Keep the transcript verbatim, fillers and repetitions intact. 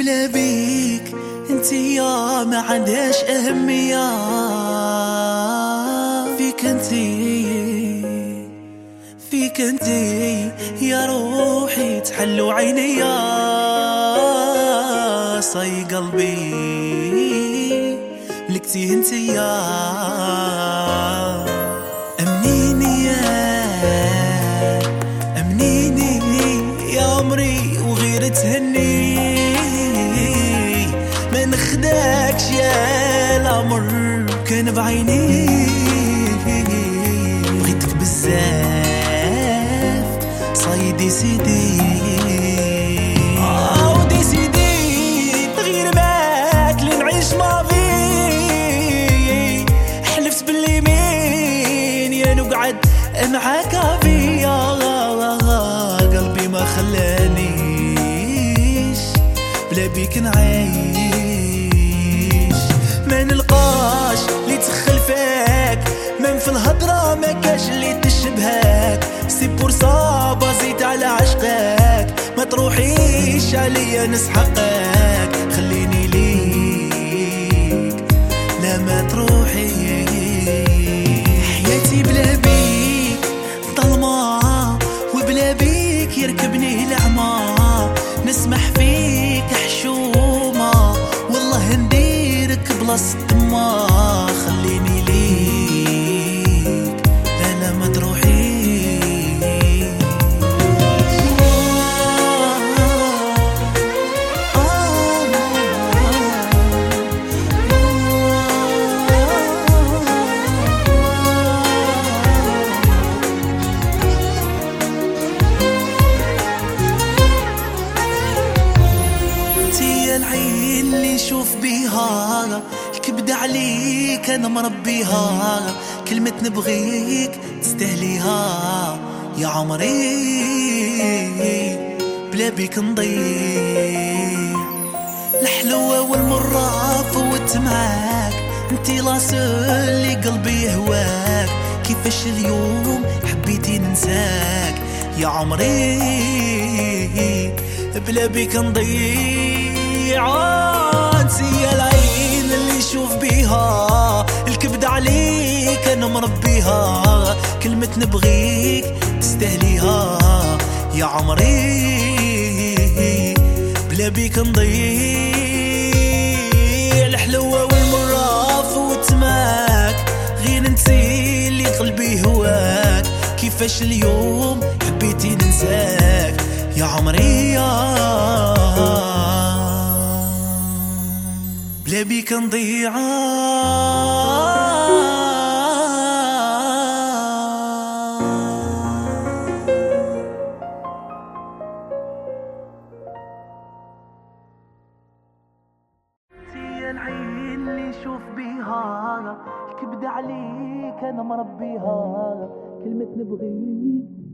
بلا بيك انتي يا ما عندهاش أهمية. فيك انتي فيك انتي يا روحي تحلو عينيا. صاي قلبي ملكتي انتي يا أمنيني يا أمنيني يا عمري وغير تهني. ما نخداكش يا العمر كان بعيني. بغيتك بزاف صايدي سيدي عودي سيدي غير معاك لنعيش ما في. حلفت باليمين يا نقعد معاك فيا. قلبي ما خلانيش بلا بيك نعيش. ما نلقاش اللي تخل فيك من في الهضرة ما كاش اللي تشبهك. سي بور صا بازيت على عشقك ما تروحيش عليا نسحقك. خليني ليك لا ما تروحي. حياتي بلا بيك ظلمة وبلا بيك يركبني العمى. نسمح فيك حشومة والله نديرك بلاصة ما. خليني ليك لا لا ما تروحي. العين اللي نشوف بيها الكبد عليك انا مربيها. كلمة نبغيك تستهليها يا عمري بلا بيك نضيع. الحلوة والمرة فوت معاك انتي لاصل اللي قلبي يهواك. كيفاش اليوم حبيتي ننساك يا عمري بلا بيك نضيع. انتي العين اللي نشوف بيها الكبد عليك انا مربيها. كلمة نبغيك تستهليها يا عمري بلا بيك نضيع. الحلوة والمرة فوت معاك غير انتي اللي قلبي هواك. كيفاش اليوم حبيتي ننساك يا عمري بلا بيك نضيع. العين اللي نشوف بيها الكبد عليك انا مربيها. كلمة نبغيك